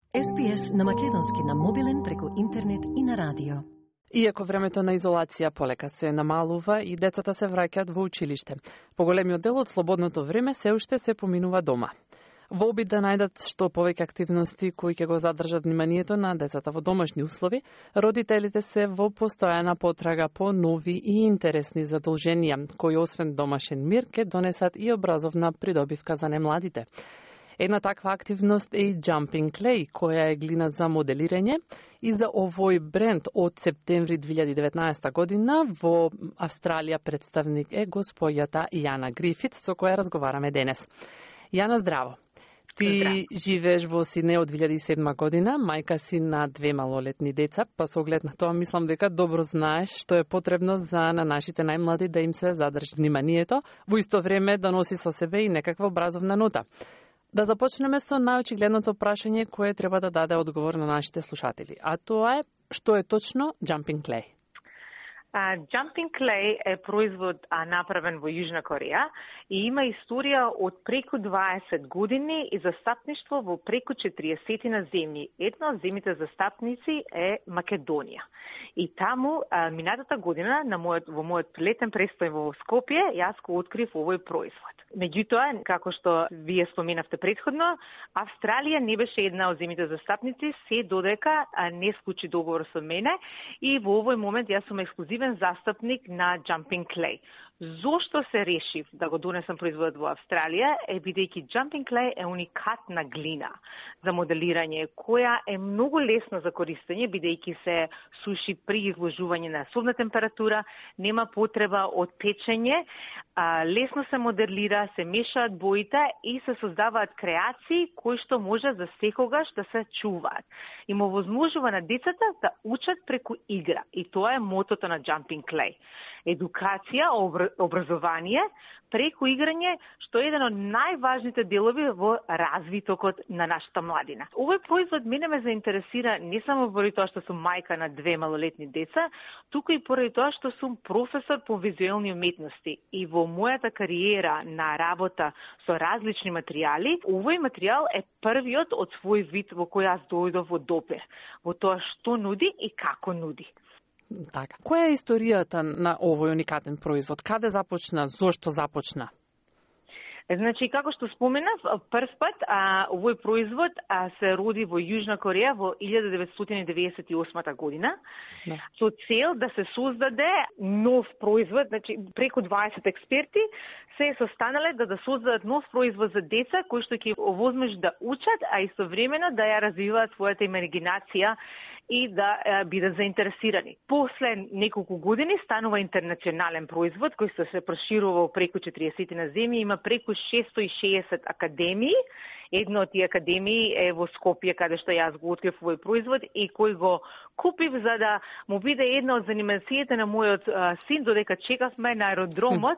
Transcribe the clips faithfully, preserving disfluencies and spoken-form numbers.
Ес Би Ес на македонски на мобилен преку интернет и на радио. Иако времето на изолација полека се намалува и децата се враќаат во училиште, поголемиот дел од слободното време се уште се поминува дома. Во обид да најдат што повеќе активности кои ќе го задржат вниманието на децата во домашни услови, родителите се во постојана потрага по нови и интересни задолженија, кои освен домашен мир ќе донесат и образовна придобивка за немладите. Една таква активност е и Jumping Clay, која е глина за моделирање, и за овој бренд од септември две илјади и деветнаесета година во Австралија представник е госпојата Јана Грифит, со која разговараме денес. Јана, здраво! Ти здраво. Живееш во Сиднеј од две илјади и седма година, мајка си на две малолетни деца, па со оглед на тоа мислам дека добро знаеш што е потребно за на нашите најмлади да им се задржи вниманието, во исто време да носи со себе и некаква образовна нота. Да започнеме со најочигледното прашање кое треба да даде одговор на нашите слушатели, а тоа е што е точно Jumping Clay. Uh, Jumping Clay е производ а, направен во Јужна Кореја и има историја од преку дваесет години и застапништво во преку четириесет на земји. Една од земјите застапници е Македонија. И таму, а, минатата година, на мојот, во мојот летен престој во Скопје, јас го открив овој производ. Меѓутоа, како што вие споменавте претходно, Австралија не беше една од земјите застапници, се додека а, не склучи договор со мене и во овој момент јас сум ексклузивен застапник на Jumping Clay. Зошто се решив да го донесам производот во Австралија е бидејќи Jumping Clay е уникатна глина за моделирање, која е многу лесна за користење, бидејќи се суши при изложување на собна температура, нема потреба од печење, а, лесно се моделира, се мешаат боите и се создаваат креации кои што може за секогаш да се чуваат. И му возможува на децата да учат преку игра. И тоа е мотото на Jumping Clay. Едукација, образование преку играње, што е еден од најважните делови во развитокот на нашата младина. Овој производ мене ме заинтересира не само поради тоа што сум мајка на две малолетни деца, туку и поради тоа што сум професор по визуелни уметности и во мојата кариера на работа со различни материјали, овој материјал е првиот од свој вид во кој јас дојдов во допир, во тоа што нуди и како нуди. Така. Која е историјата на овој уникатен производ? Каде започна? Зошто започна? Значи, како што споменав, прв пат а, овој производ а, се роди во Јужна Кореја во илјада деветстотини деведесет и осма година, да. Со цел да се создаде нов производ, значи преку дваесет експерти се состанале да да создадат нов производ за деца кои што ќе овозможи да учат, а истовремено да ја развиваат својата имагинација и да е, бидат заинтересирани. После неколку години станува интернационален производ кој што се проширува преку четириесет на земји, има преку шестстотини и шеесет академии. Една од тие академии е во Скопје, каде што јас го открив овој производ и кој го купив за да му биде една од занимациите на мојот а, син, додека чекавме на аеродромот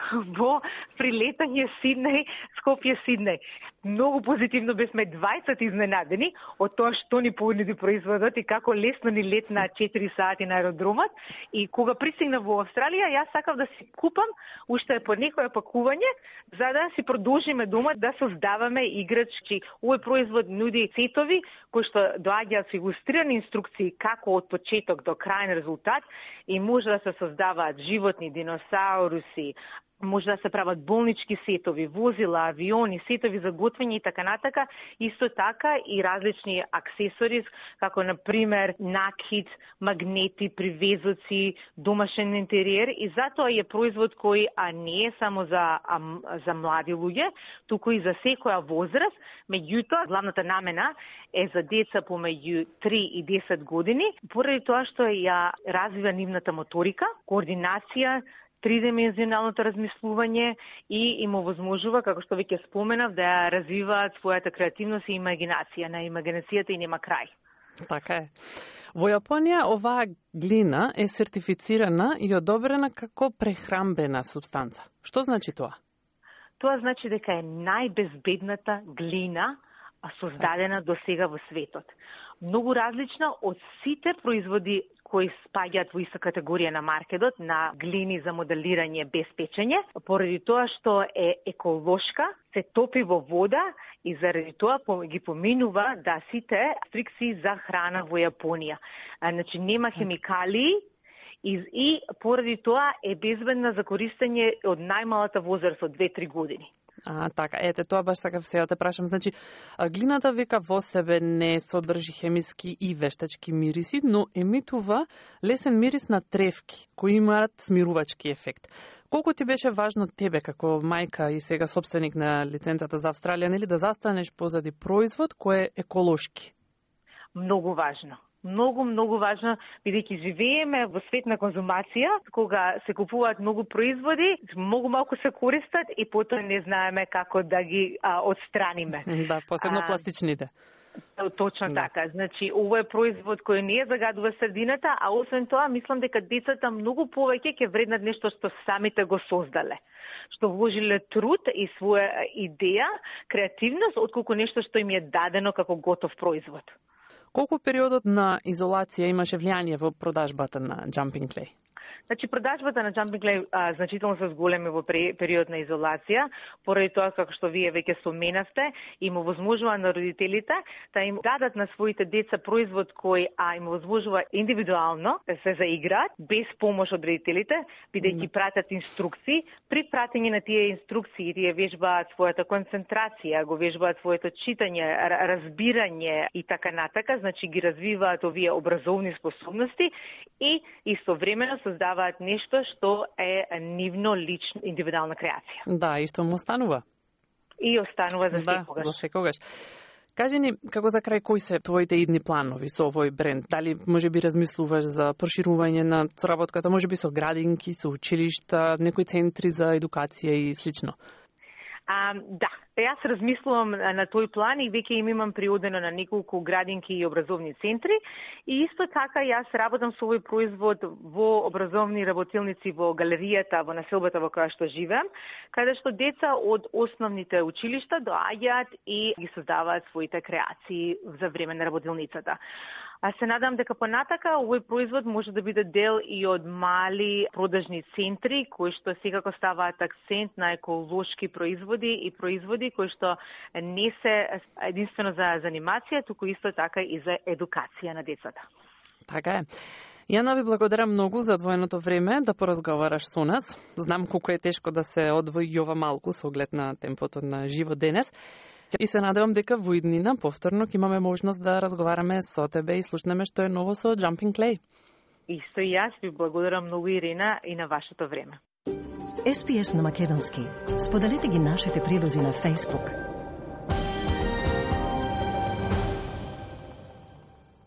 во прилетање Сиднеј, Скопје-Сиднеј. Многу позитивно бевме дваесет изненадени од тоа што ни понуди производот и како лесно ни летна четири сати на аеродромот. И кога пристигнав во Австралија, јас сакав да си купам уште по некое пакување, за да си продолжиме дома да создаваме играчки. Овој производ нуди сетови кои што доаѓаат со илустрирани инструкции како од почеток до крајен резултат и може да се создаваат животни, диносауруси, може да се прават болнички сетови, возила, авиони, сетови за готвење и така натака, исто така и различни аксесори, како на пример накид, магнети, привезоци, домашен интериер и затоа е производ кој а не е само за а, за млади луѓе, туку и за секоја возраст, меѓутоа главната намена е за деца помеѓу три и десет години, поради тоа што ја развива нивната моторика, координација, тридимензионалното размислување и им овозможува, како што веќе споменав, да ја развиваат својата креативност и имагинација. На имагинацијата и нема крај. Така е. Во Јапонија оваа глина е сертифицирана и одобрена како прехрамбена супстанца. Што значи тоа? Тоа значи дека е најбезбедната глина создадена до сега во светот. Многу различна од сите производи кои спаѓаат во иста категорија на маркетот, на глини за моделирање без печење, поради тоа што е еколошка, се топи во вода и заради тоа ги поминува да сите стрикции за храна во Јапонија. Значи нема хемикалии и, и поради тоа е безбедна за користење од најмалата возраст од две-три години. А, така, ете, тоа баш сакав сега те прашам. Значи, глината века во себе не содржи хемиски и вештачки мириси, но емитува лесен мирис на тревки, кои имаат смирувачки ефект. Колку ти беше важно тебе, како мајка и сега собственик на лиценцата за Австралија, нели, да застанеш позади производ кој е еколошки? Многу важно. Многу, многу важно, бидејќи живееме во свет на конзумација, кога се купуваат многу производи, многу малку се користат и потоа не знаеме како да ги а, отстраниме. Да, посебно пластичните. А, точно да. Така. Значи, ово е производ кој не загадува средината, а освен тоа, мислам дека децата многу повеќе ќе вреднат нешто што самите го создале, што вложиле труд и своја идеја, креативност, отколку нешто што им е дадено како готов производ. Колку периодот на изолација имаше влијание во продажбата на Jumping Clay? Значи, продажбата на Jumping Clay а, значително се зголеми во период на изолација, поради тоа, како што вие веќе споменавте, им овозможува на родителите да им дадат на своите деца производ кој а, им овозможува индивидуално да се заиграат, без помош од родителите, бидејќи mm. пратат инструкции. При пратење на тие инструкции, тие вежбаат својата концентрација, го вежбаат своето читање, разбирање и така натака, значи ги развиваат овие образовни способности и истовремено создаваат нешто што е нивно лично индивидуална креација. Да, и што му останува. И останува за да, секогаш. за секогаш. Кажи ни, како за крај, кои се твоите идни планови со овој бренд? Дали можеби размислуваш за проширување на соработката, можеби со градинки, со училишта, некои центри за едукација и слично? А, да, јас размислувам на тој план и веќе им имам приодено на неколку градинки и образовни центри и исто така јас работам со овој производ во образовни работилници во галеријата во населбата во која што живеам, каде што деца од основните училишта доаѓаат и ги создаваат своите креации за време на работилницата. А се надам дека понатака овој производ може да биде дел и од мали продажни центри кои што секако ставаат акцент на еколошки производи и производи кои што не се единствено за занимација, туку исто така и за едукација на децата. Така е. Јана, ви благодарам многу за одвоеното време да поразговараш со нас. Знам колку е тешко да се одвои ова малку со оглед на темпото на живот денес. И се надевам дека во иднина повторно ќе имаме можност да разговараме со тебе и слушнеме што е ново со Jumping Clay. Исто и јас ви благодарам многу, Ирина, и на вашето време. Ес Би Ес на македонски. Споделете ги нашите прилози на Facebook.